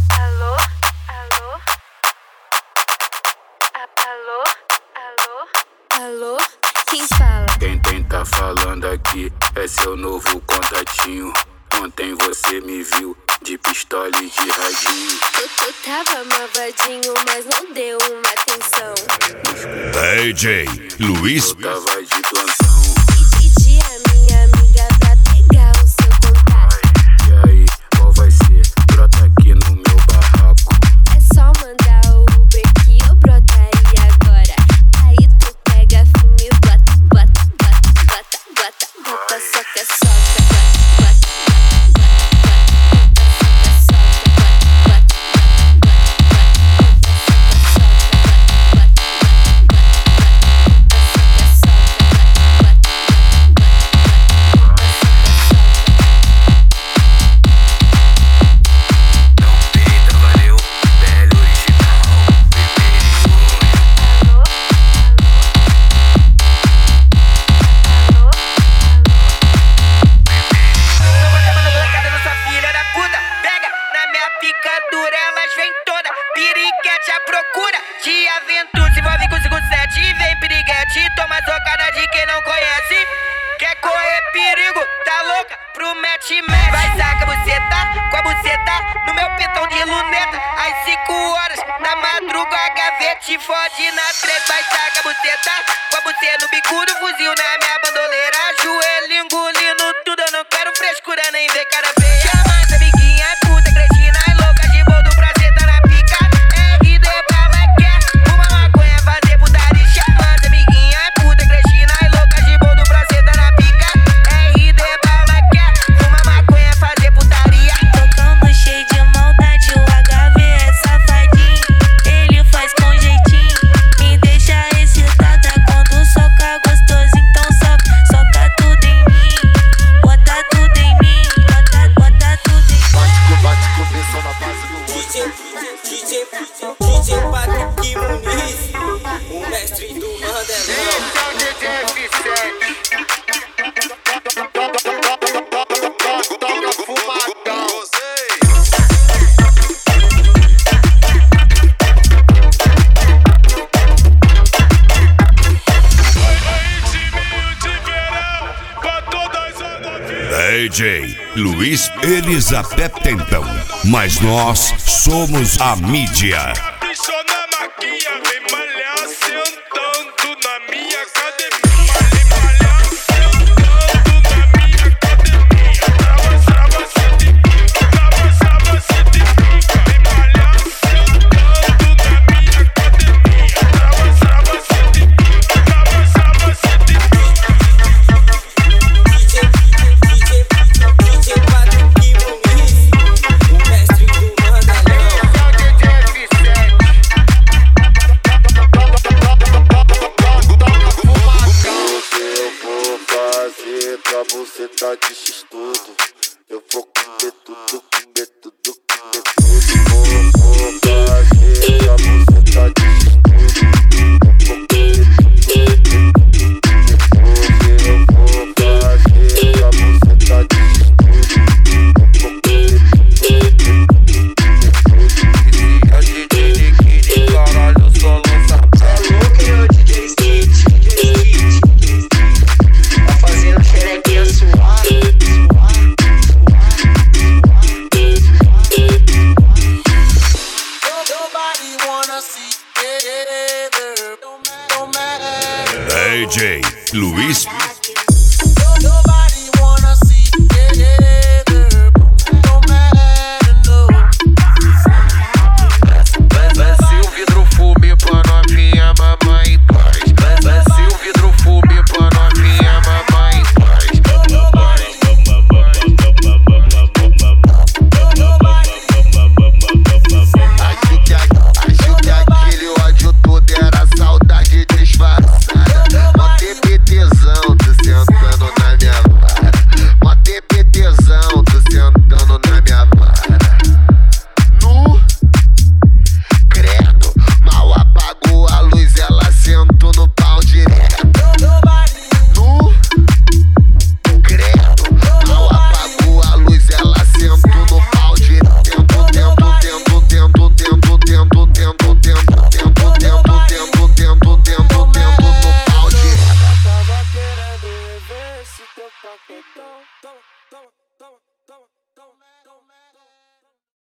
Alô, alô, alô, alô, alô, quem fala? Quem tá falando aqui é seu novo contatinho. Ontem você me viu de pistola e de radinho. Eu tava malvadinho, mas não deu uma atenção. DJ Luiz. Eu tava de plantão. E pedi a minha amiga pra pegar o seu contato. E aí, qual vai ser? Brota aqui no meu barraco. É só mandar o Uber que eu brotaria agora. Aí tu pega filme e bota, bota, bota, bota, bota, bota, soca, soca, bota, bota. Picadura, elas vêm toda, piriguete à procura de aventura. Se envolve com 57, vem piriguete, toma socada de quem não conhece. Quer correr perigo, tá louca? Promete match. Vai saca buceta, com a buceta no meu pentão de luneta. Às 5 horas da madrugada, gavete fode na treta. Vai saca buceta, com a buceta no bicudo, fuzil na minha bandoleira. Joelho engolindo tudo, eu não quero frescura nem ver cara feia. Chama essa amiguinha, puta cretina. DJ Patrick Muniz, o mestre do Mandelão. Esse é o DJ F7. Toca fumadão. DJ Luiz Elizabeth Tentão, mas nós somos a mídia. Bicho na maquinha, vem malhar sentando na minha academia. Malhar sentando na minha academia. Trava, sente pica, trava, sente pica. Vem malhar sentando na minha academia. Trava, sente pica, trava, sente pica. DJ Patrick Muniz, o mestre do Mandelão. Pra você tá de x-tudo, eu vou comer tudo, comer tudo, comer tudo. Vou fazer pra você tá de x-tudo, eu vou comer tudo, depois eu vou fazer pra você tá de x-tudo, eu vou comer tudo, depois. A DJ Nikini, caralho, só lança brabo. Que é o DJ Skate, tá fazendo xerequinha suave. Nobody wanna see together. Don't matter. DJ Luiz. Nobody wanna see together. Don't matter, no. Lance o vidro fume pra novinha, mamãe paz. Lance o vidro fume pra novinha, mamãe paz. Acho que aquele ódio todo era saudade disfarçada. Mó TBTzão, toma, toma, toma, toma.